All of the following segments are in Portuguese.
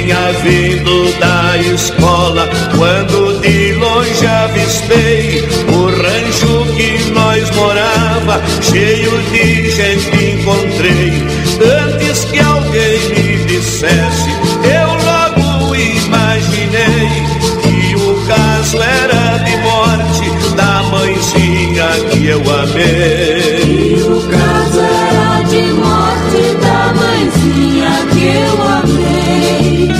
Vinha vindo da escola, quando de longe avistei o rancho que nós morava, cheio de gente encontrei. Antes que alguém me dissesse, eu logo imaginei que o caso era de morte da mãezinha que eu amei. E o caso era de morte da mãezinha que eu amei.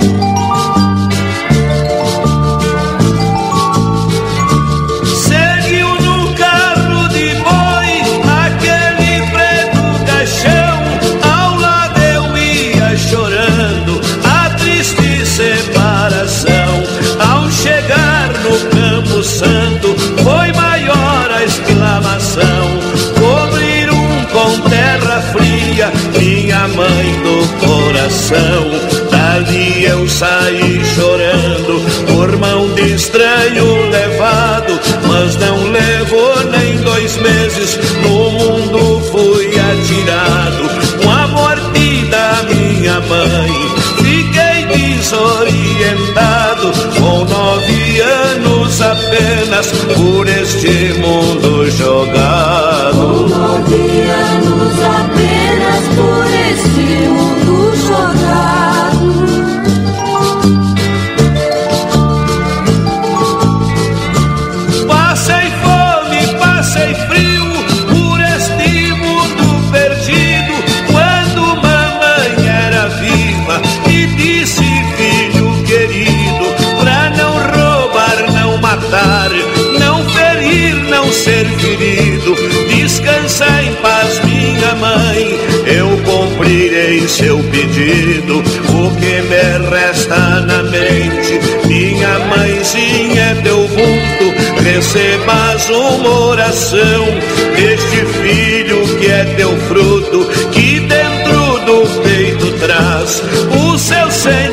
Seguiu no carro de boi aquele preto caixão, ao lado eu ia chorando a triste separação. Ao chegar no Campo Santo foi maior a exclamação. Cobriram com terra fria minha mãe do coração. Dali eu saí chorando, por mão de estranho levado, mas não levou nem 2 meses, no mundo fui atirado. Com a morte da minha mãe fiquei desorientado, com 9 anos apenas por este mundo jogado. Com 9 anos apenas por este mundo jogado. Passei fome, passei frio por este mundo perdido, quando mamãe era viva e disse: filho querido, pra não roubar, não matar, não ferir, não ser ferido, descansa em paz minha mãe, eu cumprirei seu pedido. O que me resta na mente, minha mãezinha, é teu vulto, recebas uma oração deste filho que é teu fruto, que dentro do peito traz o seu Senhor.